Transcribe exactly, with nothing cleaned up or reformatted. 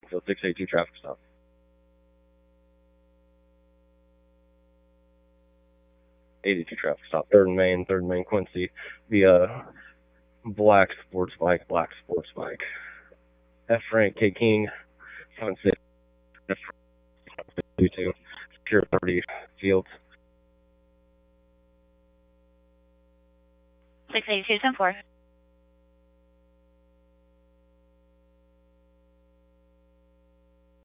Field six eighty-two traffic stop. eighty-two traffic stop, third and Main, third and Main Quincy, via black sports bike, black sports bike. F Frank K King, seven six, F two two, Pure thirty, Fields. six eighty-two, ten four.